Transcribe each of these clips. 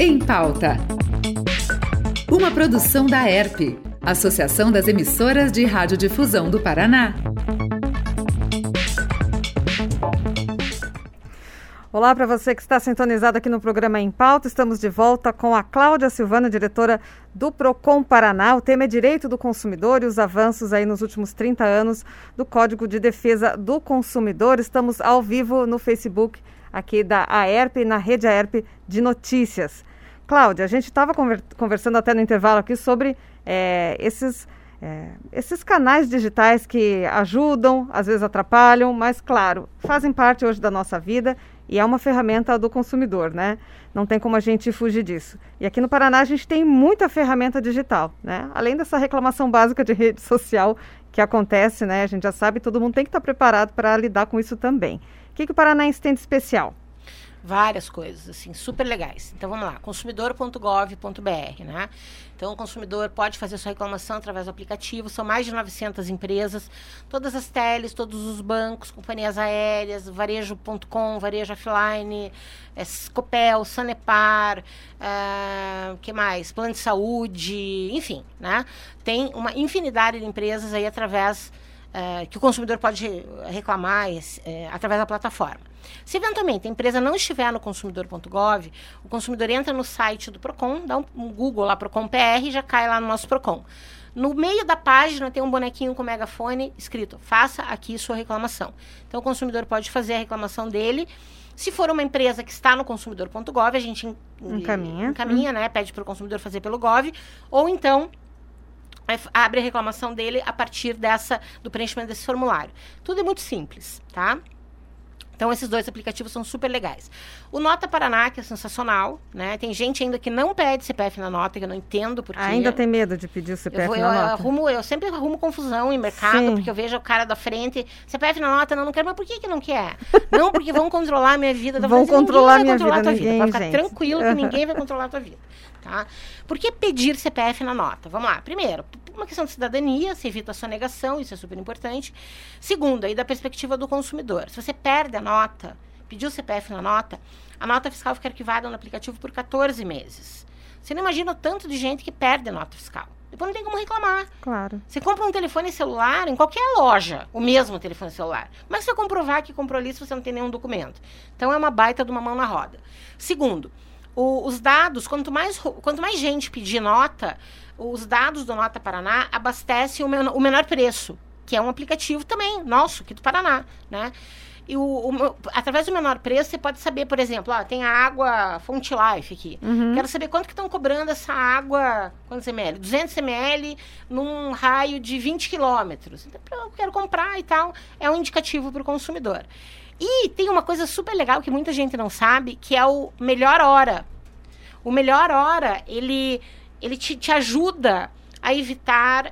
Em Pauta. Uma produção da ERP, Associação das Emissoras de Radiodifusão do Paraná. Olá para você que está sintonizado aqui no programa Em Pauta. Estamos de volta com a Cláudia Silvano, diretora do Procon Paraná. O tema é Direito do Consumidor e os avanços aí nos últimos 30 anos do Código de Defesa do Consumidor. Estamos ao vivo no Facebook aqui da AERP e na Rede AERP de Notícias. Cláudia, a gente estava conversando até no intervalo aqui sobre esses canais digitais que ajudam, às vezes atrapalham, mas, claro, fazem parte hoje da nossa vida e é uma ferramenta do consumidor, né? Não tem como a gente fugir disso. E aqui no Paraná a gente tem muita ferramenta digital, né? Além dessa reclamação básica de rede social que acontece, né? A gente já sabe, todo mundo tem que estar preparado para lidar com isso também. O que o paranaense tem de especial? Várias coisas, assim, super legais. Então, vamos lá, consumidor.gov.br, né? Então, o consumidor pode fazer sua reclamação através do aplicativo. São mais de 900 empresas, todas as teles, todos os bancos, companhias aéreas, varejo.com, varejo offline, Copel, Sanepar, que mais? Plano de saúde, enfim, né? Tem uma infinidade de empresas aí através que o consumidor pode reclamar através da plataforma. Se eventualmente a empresa não estiver no consumidor.gov, o consumidor entra no site do Procon, dá um Google lá, Procon PR, e já cai lá no nosso Procon. No meio da página tem um bonequinho com megafone escrito, faça aqui sua reclamação. Então o consumidor pode fazer a reclamação dele. Se for uma empresa que está no consumidor.gov, a gente encaminha, né, pede para o consumidor fazer pelo Gov, ou então abre a reclamação dele a partir do preenchimento desse formulário. Tudo é muito simples, tá? Então, esses dois aplicativos são super legais. O Nota Paraná, que é sensacional, né? Tem gente ainda que não pede CPF na nota, que eu não entendo por quê. Ainda tem medo de pedir o CPF na nota? Eu sempre arrumo confusão em mercado, sim, porque eu vejo o cara da frente, CPF na nota, não quero, mas por que não quer? Não, porque vão controlar a minha vida. Vão controlar a minha vida, ninguém, vai ficar tranquilo que ninguém vai controlar a tua vida. Tá? Por que pedir CPF na nota? Vamos lá. Primeiro, uma questão de cidadania, se evita a sonegação, isso é super importante. Segundo, aí da perspectiva do consumidor. Se você perde a nota, pediu o CPF na nota, a nota fiscal fica arquivada no aplicativo por 14 meses. Você não imagina o tanto de gente que perde a nota fiscal. Depois não tem como reclamar. Claro. Você compra um telefone celular em qualquer loja, o mesmo telefone celular. Mas você vai comprovar que comprou ali se você não tem nenhum documento. Então, é uma baita de uma mão na roda. Segundo, os dados, quanto mais gente pedir nota, os dados do Nota Paraná abastecem o menor preço, que é um aplicativo também nosso, aqui do Paraná, né? E através do menor preço, você pode saber, por exemplo, tem a água Fonte Life aqui. Uhum. Quero saber quanto que estão cobrando essa água, quantos ml? 200 ml num raio de 20 quilômetros. Então, eu quero comprar e tal. É um indicativo para o consumidor. E tem uma coisa super legal que muita gente não sabe, que é o Melhor Hora. O Melhor Hora, ele te ajuda a evitar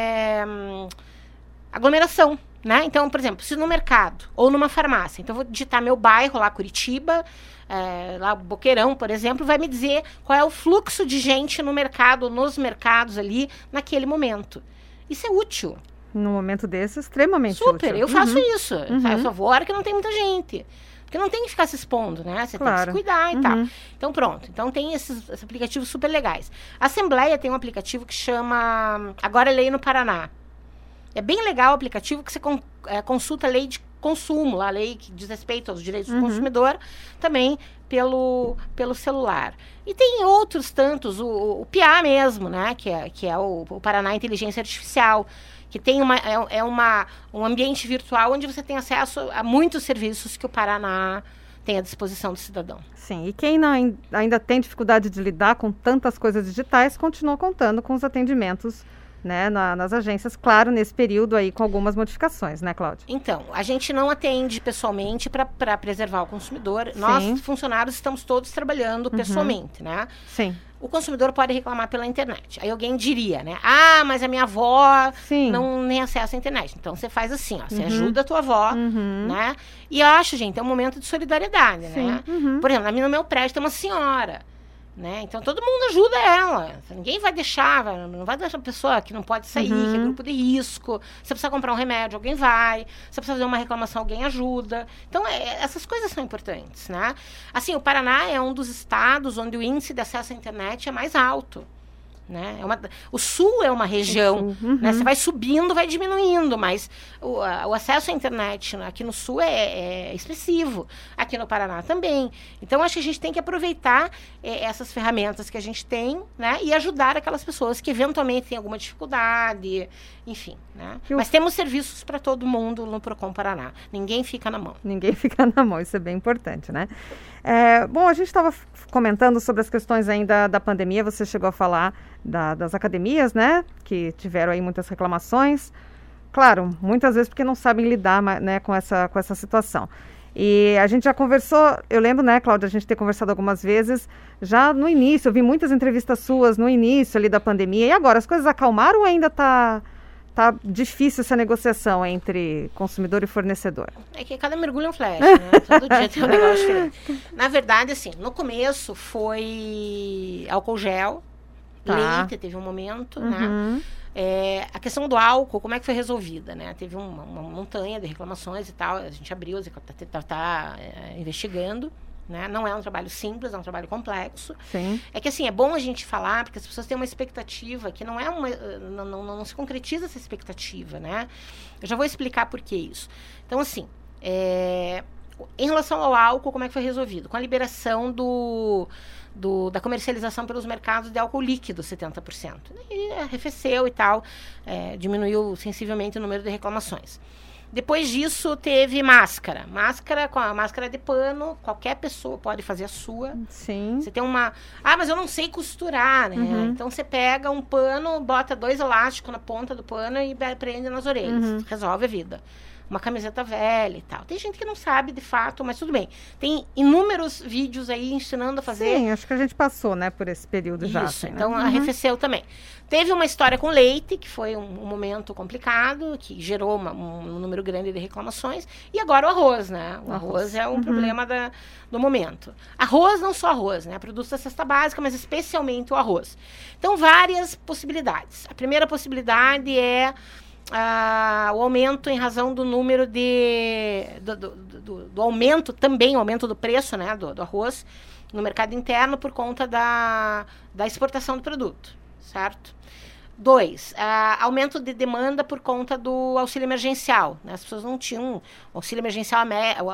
aglomeração, né? Então, por exemplo, se no mercado ou numa farmácia, então eu vou digitar meu bairro lá, Curitiba, lá Boqueirão, por exemplo, vai me dizer qual é o fluxo de gente no mercado, nos mercados ali, naquele momento. Isso é útil. No momento desse, extremamente útil. Super, eu faço isso. Eu só vou a hora que não tem muita gente. Porque não tem que ficar se expondo, né? Você tem que se cuidar e tal. Então, pronto. Então, tem esses aplicativos super legais. A Assembleia tem um aplicativo que chama Agora é Lei no Paraná. É bem legal o aplicativo que você consulta a lei de consumo, a lei que diz respeito aos direitos do consumidor, também pelo celular. E tem outros tantos, o PIA mesmo, né? Que é o Paraná Inteligência Artificial, que tem um ambiente virtual onde você tem acesso a muitos serviços que o Paraná tem à disposição do cidadão. Sim, e quem ainda tem dificuldade de lidar com tantas coisas digitais, continua contando com os atendimentos, né, nas agências, claro, nesse período aí com algumas modificações, né, Cláudia? Então, a gente não atende pessoalmente para preservar o consumidor. Sim. Nós, funcionários, estamos todos trabalhando pessoalmente, né? Sim. O consumidor pode reclamar pela internet. Aí alguém diria, né? Ah, mas a minha avó não tem acesso à internet. Então, você faz assim, ó. Você ajuda a tua avó, né? E eu acho, gente, é um momento de solidariedade, né? Por exemplo, no meu prédio tem uma senhora né? Então todo mundo ajuda ela. Ninguém vai deixar, não vai deixar a pessoa que não pode sair, que é grupo de risco. Você precisa comprar um remédio, alguém vai. Você precisa fazer uma reclamação, alguém ajuda. Então essas coisas são importantes, né? Assim, o Paraná é um dos estados onde o índice de acesso à internet é mais alto. Né? O sul é uma região, né? Você vai subindo, vai diminuindo, mas o acesso à internet aqui no sul é expressivo, aqui no Paraná também. Então, acho que a gente tem que aproveitar essas ferramentas que a gente tem, né? E ajudar aquelas pessoas que eventualmente têm alguma dificuldade, enfim. Né? Mas temos serviços para todo mundo no Procon Paraná. Ninguém fica na mão. Ninguém fica na mão, isso é bem importante, né? Bom, a gente estava comentando sobre as questões ainda da pandemia, você chegou a falar das academias, né, que tiveram aí muitas reclamações, claro, muitas vezes porque não sabem lidar, né, com essa situação. E a gente já conversou, eu lembro, né, Cláudia, a gente ter conversado algumas vezes, já no início, eu vi muitas entrevistas suas no início ali da pandemia, e agora, as coisas acalmaram ou ainda tá difícil essa negociação entre consumidor e fornecedor? É que cada mergulho é um flash, né? Todo dia tem um negócio diferente. Na verdade, assim, no começo foi álcool gel, leite, teve um momento, né? A questão do álcool, como é que foi resolvida, né? Teve uma montanha de reclamações e tal, a gente abriu, está investigando. Né? Não é um trabalho simples, é um trabalho complexo. Sim. É que assim, é bom a gente falar, porque as pessoas têm uma expectativa que não é não se concretiza essa expectativa, né? Eu já vou explicar por que isso. Então, assim, em relação ao álcool, como é que foi resolvido? Com a liberação da comercialização pelos mercados de álcool líquido, 70%. E arrefeceu e tal, diminuiu sensivelmente o número de reclamações. Depois disso, teve máscara. Com a máscara de pano, qualquer pessoa pode fazer a sua. Sim. Você tem uma... mas eu não sei costurar, né? Então, você pega um pano, bota 2 elásticos na ponta do pano e prende nas orelhas. Resolve a vida. Uma camiseta velha e tal. Tem gente que não sabe, de fato, mas tudo bem. Tem inúmeros vídeos aí ensinando a fazer. Sim, acho que a gente passou, né, por esse período já. Isso, assim, então né? arrefeceu também. Teve uma história com leite, que foi um momento complicado, que gerou um número grande de reclamações. E agora o arroz, né? O arroz é um problema do momento. Arroz, não só arroz, né? Produtos da cesta básica, mas especialmente o arroz. Então, várias possibilidades. A primeira possibilidade é o aumento em razão do número do aumento, também o aumento do preço, né, do arroz no mercado interno por conta da exportação do produto, certo? 2, aumento de demanda por conta do auxílio emergencial, né? As pessoas não tinham auxílio emergencial,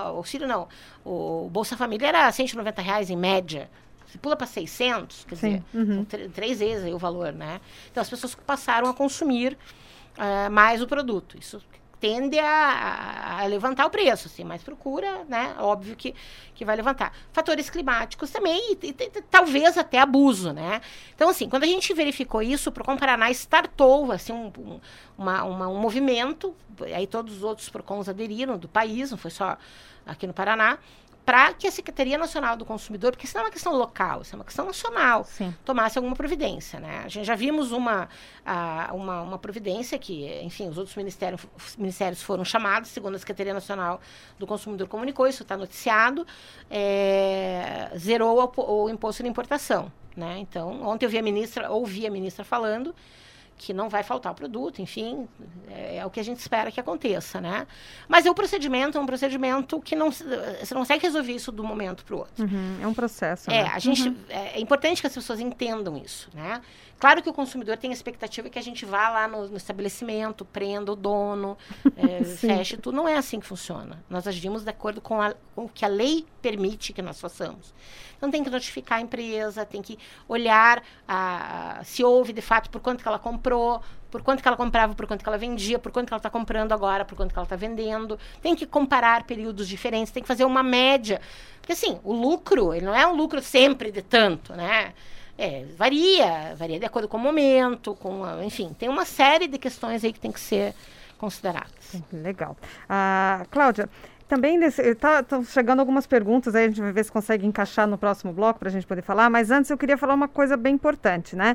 o Bolsa Família era R$190 em média. Você pula para 600, quer dizer, 3 vezes aí o valor, né? Então as pessoas passaram a consumir mais o produto. Isso tende a levantar o preço, assim, mais procura, né? Óbvio que vai levantar. Fatores climáticos também e talvez até abuso, né? Então, assim, quando a gente verificou isso, o Procon Paraná startou, assim, um movimento, aí todos os outros Procons aderiram do país, não foi só aqui no Paraná, para que a Secretaria Nacional do Consumidor, porque isso não é uma questão local, isso é uma questão nacional, tomasse alguma providência, né? A gente já vimos uma providência que, enfim, os outros ministérios foram chamados, segundo a Secretaria Nacional do Consumidor comunicou, isso está noticiado, zerou o imposto de importação, né? Então, ontem ouvi a ministra falando que não vai faltar o produto, enfim, é o que a gente espera que aconteça, né? Mas o procedimento é um procedimento que você não consegue resolver isso de um momento para o outro. É um processo, né? É importante que as pessoas entendam isso, né? Claro que o consumidor tem a expectativa que a gente vá lá no estabelecimento, prenda o dono, feche tudo. Não é assim que funciona. Nós agimos de acordo com o que a lei permite que nós façamos. Então, tem que notificar a empresa, tem que olhar se houve, de fato, por quanto que ela comprou, por quanto que ela comprava, por quanto que ela vendia, por quanto que ela está comprando agora, por quanto que ela está vendendo. Tem que comparar períodos diferentes, tem que fazer uma média. Porque, assim, o lucro, ele não é um lucro sempre de tanto, né? Varia de acordo com o momento, enfim, tem uma série de questões aí que tem que ser consideradas. Legal. Cláudia, também estão chegando algumas perguntas, aí a gente vai ver se consegue encaixar no próximo bloco para a gente poder falar, mas antes eu queria falar uma coisa bem importante, né?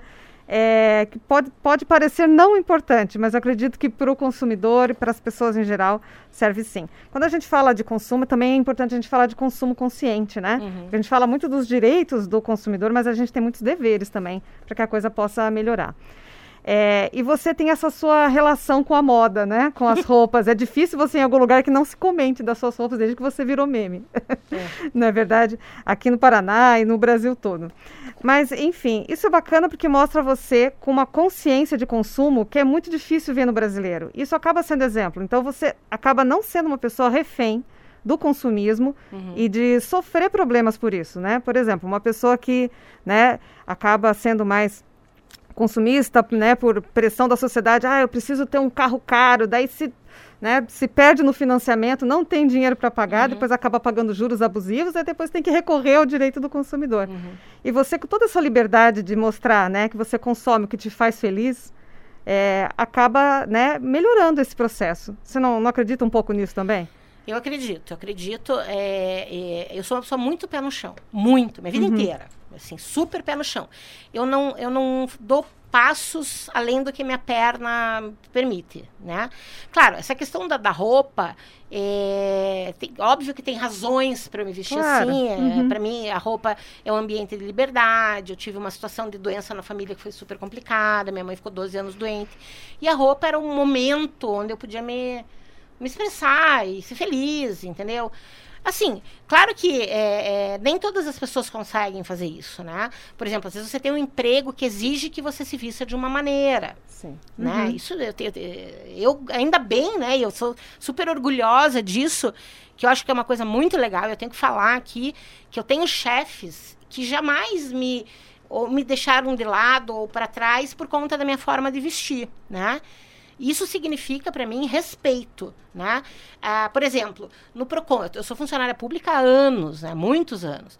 que pode parecer não importante, mas eu acredito que para o consumidor e para as pessoas em geral serve sim. Quando a gente fala de consumo, também é importante a gente falar de consumo consciente, né? A gente fala muito dos direitos do consumidor, mas a gente tem muitos deveres também para que a coisa possa melhorar. E você tem essa sua relação com a moda, né? Com as roupas. É difícil você ir em algum lugar que não se comente das suas roupas desde que você virou meme. Não é verdade? Aqui no Paraná e no Brasil todo. Mas, enfim, isso é bacana porque mostra você com uma consciência de consumo que é muito difícil ver no brasileiro. Isso acaba sendo exemplo. Então, você acaba não sendo uma pessoa refém do consumismo e de sofrer problemas por isso, né? Por exemplo, uma pessoa que, né, acaba sendo mais consumista, né, por pressão da sociedade, eu preciso ter um carro caro, daí se perde no financiamento, não tem dinheiro para pagar, depois acaba pagando juros abusivos, aí depois tem que recorrer ao direito do consumidor. E você, com toda essa liberdade de mostrar, né, que você consome o que te faz feliz, acaba, né, melhorando esse processo. Você não acredita um pouco nisso também? Eu acredito. Eu sou uma pessoa muito pé no chão, muito, minha vida inteira. Assim, super pé no chão. Eu não dou passos além do que minha perna permite, né? Claro, essa questão da roupa, óbvio que tem razões para eu me vestir assim. Para mim, a roupa é um ambiente de liberdade. Eu tive uma situação de doença na família que foi super complicada. Minha mãe ficou 12 anos doente. E a roupa era um momento onde eu podia me expressar e ser feliz, entendeu? Assim, claro que nem todas as pessoas conseguem fazer isso, né? Por exemplo, às vezes você tem um emprego que exige que você se vista de uma maneira. Sim. Né? Isso, eu ainda bem, né? Eu sou super orgulhosa disso, que eu acho que é uma coisa muito legal. Eu tenho que falar aqui que eu tenho chefes que jamais me deixaram de lado ou para trás por conta da minha forma de vestir, né? Isso significa, para mim, respeito, né? Por exemplo, no Procon, eu sou funcionária pública há anos, né? Muitos anos.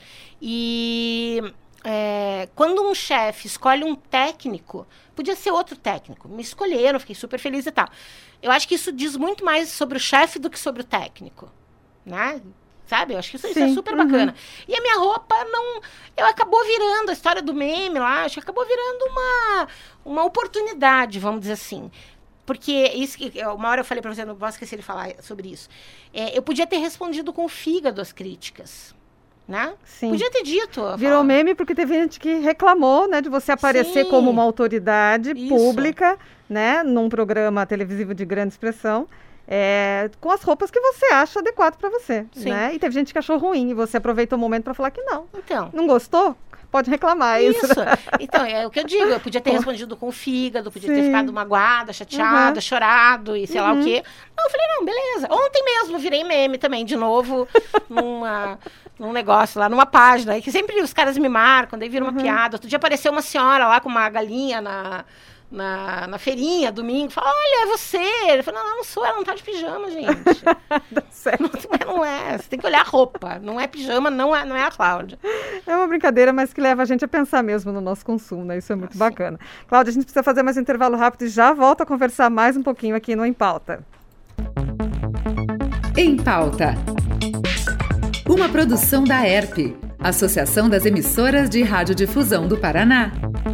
E quando um chefe escolhe um técnico, podia ser outro técnico. Me escolheram, fiquei super feliz e tal. Eu acho que isso diz muito mais sobre o chefe do que sobre o técnico, né? Sabe? Eu acho que isso é super bacana. E a minha roupa acabou virando, a história do meme lá, acho que acabou virando uma oportunidade, vamos dizer assim. Porque isso que uma hora eu falei para você, não posso esquecer de falar sobre isso. Eu podia ter respondido com o fígado às críticas, né? Sim. Podia ter dito. Virou meme porque teve gente que reclamou, né, de você aparecer como uma autoridade pública, né, num programa televisivo de grande expressão, com as roupas que você acha adequado para você, né? E teve gente que achou ruim e você aproveitou o momento para falar que não. Então. Não gostou? Pode reclamar isso. Então, é o que eu digo. Eu podia ter respondido com o fígado, podia ter ficado magoada, chateada, chorado e sei lá o quê. Não, eu falei, não, beleza. Ontem mesmo virei meme também, de novo, num negócio lá, numa página, que sempre os caras me marcam, daí vira uma piada. Outro dia apareceu uma senhora lá com uma galinha na feirinha, domingo, fala, olha, é você. Ele falou, não sou, ela não tá de pijama, gente. Não é, você tem que olhar a roupa, não é pijama, não é a Cláudia. É uma brincadeira, mas que leva a gente a pensar mesmo no nosso consumo, né? Isso é muito bacana. Cláudia, a gente precisa fazer mais um intervalo rápido e já volta a conversar mais um pouquinho aqui no Em Pauta. Em Pauta. Uma produção da ERP, Associação das Emissoras de Radiodifusão do Paraná.